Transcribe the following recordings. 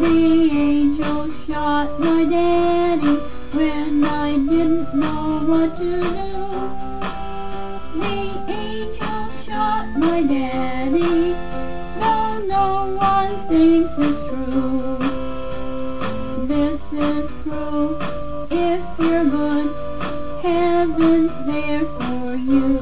The angel shot my daddy when I didn't know what to do. The angel shot my daddy, though no one thinks it's true. This is proof, if you're good, heaven's there for you.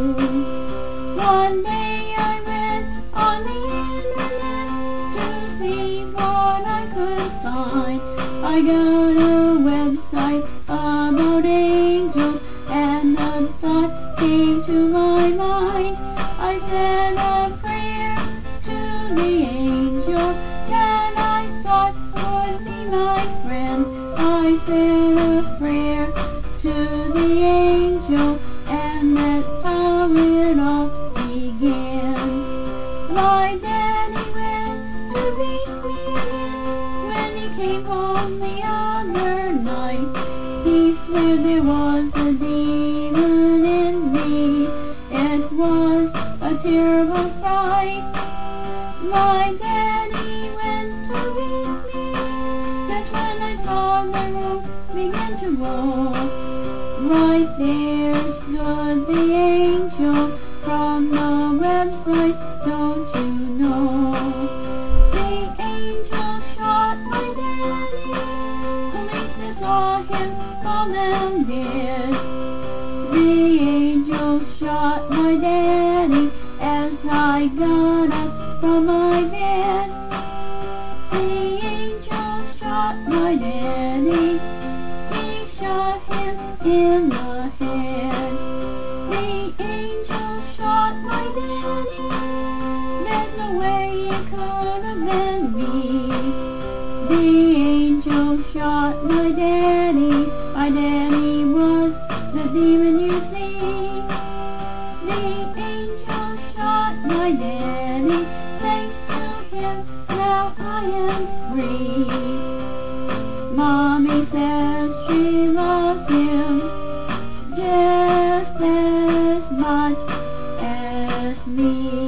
One day I went on the internet to see what I could find. I got a website about angels, and a thought came to my mind. I said a prayer to the angel that I thought would be my friend. I said a prayer to the angel, and that's how it all began. My daddy went to meet me again when he came home the other night. He said there was a demon in me. It was a terrible fright. My daddy went to meet me. That's when I saw the roof begin to roll. Right there stood the angel from the website, don't you know? The angel shot my daddy. Police that saw him called them dead. The angel shot my daddy as I got up from my bed. The angel shot my daddy. He shot him in the head. The angel shot my daddy. There's no way it could have been me. The angel shot my daddy. My daddy was the demon you see. The angel shot my daddy. Thanks to him, now I am free. Mommy says she loves him just as much as me.